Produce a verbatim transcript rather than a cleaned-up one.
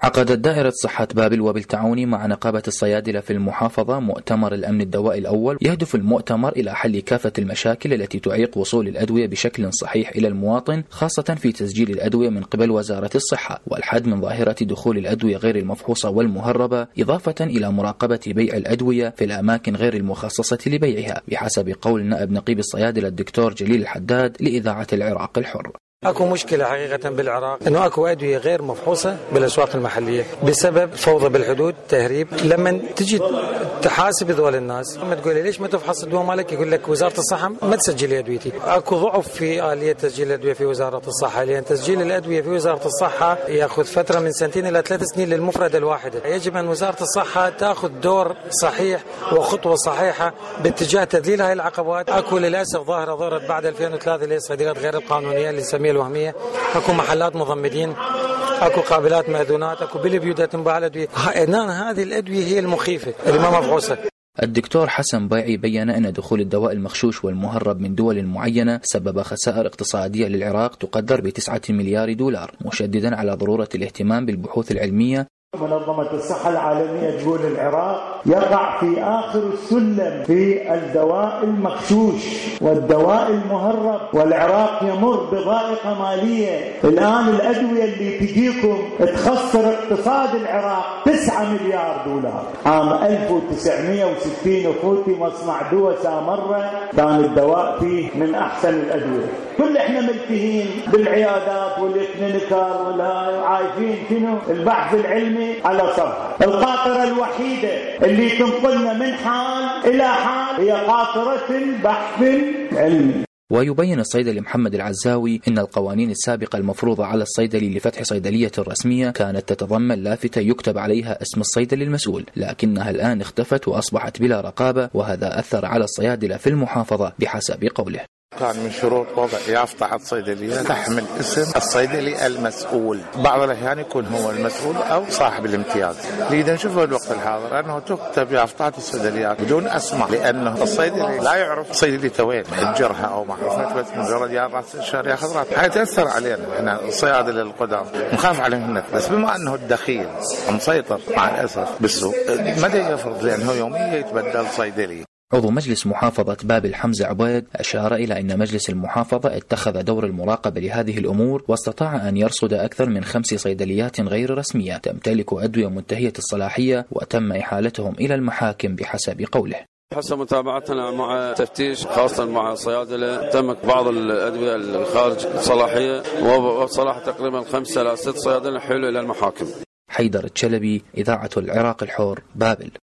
عقدت دائرة صحة بابل وبالتعاون مع نقابة الصيادلة في المحافظة مؤتمر الأمن الدوائي الأول. يهدف المؤتمر إلى حل كافة المشاكل التي تعيق وصول الأدوية بشكل صحيح إلى المواطن، خاصة في تسجيل الأدوية من قبل وزارة الصحة، والحد من ظاهرة دخول الأدوية غير المفحوصة والمهربة، إضافة إلى مراقبة بيع الأدوية في الأماكن غير المخصصة لبيعها، بحسب قول نائب نقيب الصيادلة الدكتور جليل الحداد لإذاعة العراق الحر. اكو مشكله حقيقه بالعراق انه اكو ادويه غير مفحوصه بالاسواق المحليه بسبب فوضى بالحدود، تهريب. لما تجي تحاسب ذول الناس لما تقول ليش ما تفحص الدواء مالك، يقول لك وزاره الصحه ما تسجل ادويتي. اكو ضعف في اليه تسجيل الادويه في وزاره الصحه، لان تسجيل الادويه في وزاره الصحه ياخذ فتره من سنتين الى ثلاث سنين للمفرده الواحده. يجب ان وزاره الصحه تاخذ دور صحيح وخطوه صحيحه باتجاه تذليل هاي العقبات. اكو للاسف ظاهره ظهرت بعد ألفين وثلاثة اللي هي الصيدليات غير القانونيه اللي نسميها الوهميه. اكو محلات مضمدين، اكو قابلات مأذونات، اكو بالبيوت تنباع الادويه. هذه الادويه هي المخيفه اللي ما مفحوصه. الدكتور حسن بايعي بيّن أن دخول الدواء المغشوش والمهرب من دول معينة سبب خسائر اقتصادية للعراق تقدر بتسعة مليار دولار، مشددا على ضرورة الاهتمام بالبحوث العلمية. منظمة الصحة العالمية تقول العراق يقع في آخر السلم في الدواء المغشوش والدواء المهرب، والعراق يمر بضائقة مالية. الآن الأدوية اللي تجيكم تخسر اقتصاد العراق تسعة مليار دولار. عام ألف وتسعمئة وستين أخوتي مصنع دواء سامرة كان الدواء فيه من أحسن الأدوية. كل احنا ملتهين بالعيادات والكلينيكال والهاي وعايشين شنو البحث العلمي على صفحة. القاطرة الوحيدة اللي تنقلنا من حال إلى حال هي قاطرة البحث العلمي. ويبين الصيدلي محمد العزاوي أن القوانين السابقة المفروضة على الصيدلي لفتح صيدلية رسمية كانت تتضمن لافتة يكتب عليها اسم الصيدلي المسؤول، لكنها الآن اختفت وأصبحت بلا رقابة، وهذا أثر على الصيادلة في المحافظة بحسب قوله. كان من شروط وضع يافطة على الصيدلية تحمل اسم الصيدلي المسؤول. بعض الأحيان يكون هو المسؤول أو صاحب الامتياز. لذا نشوفه الوقت الحاضر أنه تكتب يافطات الصيدليات بدون أسماء، لأنه الصيدلي لا يعرف صيدليته وين، مأجرها أو معرفة، بس مجرد يا راس الشهر ياخذ راتب. حيتأثر علينا احنا الصيادلة القدام، نخاف عليهم. بس بما أنه الدخيل مسيطر مع الأسف بالسوق، متى يفرض؟ لأنه يوميا يتبدل صيدلي. عضو مجلس محافظة بابل حمزة عبيد أشار إلى أن مجلس المحافظة اتخذ دور المراقبة لهذه الأمور، واستطاع أن يرصد أكثر من خمس صيدليات غير رسمية تمتلك أدوية منتهية الصلاحية، وتم إحالتهم إلى المحاكم بحسب قوله. حسب متابعتنا مع تفتيش خاصة مع الصيادلة تمت بعض الأدوية الخارج الصلاحية، وبصراحة تقريبا خمسة إلى ست صيادلة حلوا إلى المحاكم. حيدر الشلبي، إذاعة العراق الحر، بابل.